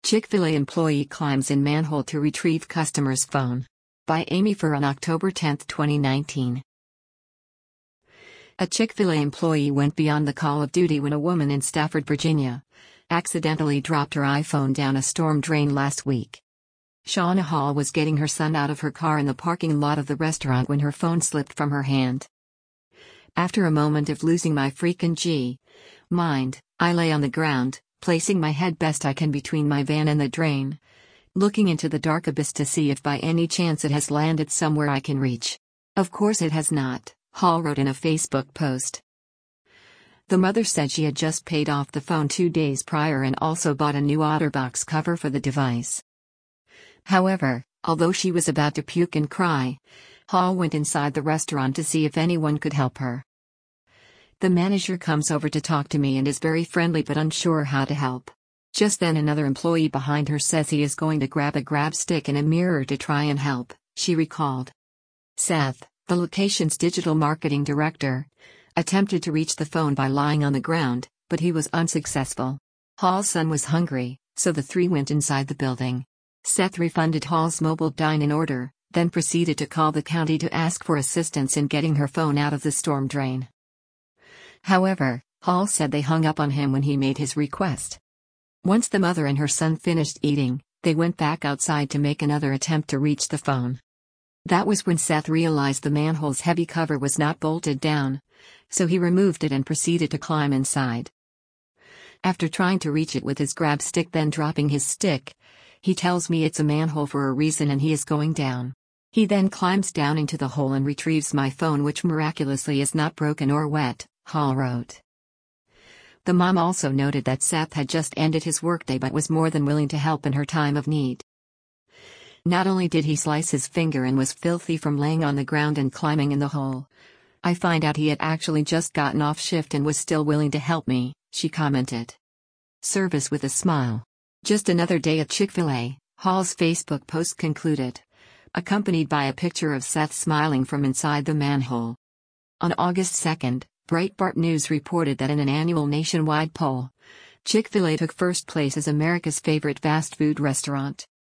Chick-fil-A employee climbs in manhole to retrieve customer's phone. By Amy Furr on October 10, 2019. A Chick-fil-A employee went beyond the call of duty when a woman in Stafford, Virginia, accidentally dropped her iPhone down a storm drain last week. Shauna Hall was getting her son out of her car in the parking lot of the restaurant when her phone slipped from her hand. After a moment of losing my freaking mind, I lay on the ground, placing my head best I can between my van and the drain, looking into the dark abyss to see if by any chance it has landed somewhere I can reach. Of course it has not, Hall wrote in a Facebook post. The mother said she had just paid off the phone 2 days prior and also bought a new OtterBox cover for the device. However, although she was about to puke and cry, Hall went inside the restaurant to see if anyone could help her. The manager comes over to talk to me and is very friendly but unsure how to help. Just then another employee behind her says he is going to grab a grab stick and a mirror to try and help, she recalled. Seth, the location's digital marketing director, attempted to reach the phone by lying on the ground, but he was unsuccessful. Hall's son was hungry, so the three went inside the building. Seth refunded Hall's mobile dine-in order, then proceeded to call the county to ask for assistance in getting her phone out of the storm drain. However, Hall said they hung up on him when he made his request. Once the mother and her son finished eating, they went back outside to make another attempt to reach the phone. That was when Seth realized the manhole's heavy cover was not bolted down, so he removed it and proceeded to climb inside. After trying to reach it with his grab stick then dropping his stick, he tells me it's a manhole for a reason and he is going down. He then climbs down into the hole and retrieves my phone, which miraculously is not broken or wet, Hall wrote. The mom also noted that Seth had just ended his workday but was more than willing to help in her time of need. Not only did he slice his finger and was filthy from laying on the ground and climbing in the hole, I find out he had actually just gotten off shift and was still willing to help me, she commented. Service with a smile. Just another day at Chick-fil-A, Hall's Facebook post concluded, accompanied by a picture of Seth smiling from inside the manhole. On August 2, Breitbart News reported that in an annual nationwide poll, Chick-fil-A took first place as America's favorite fast food restaurant.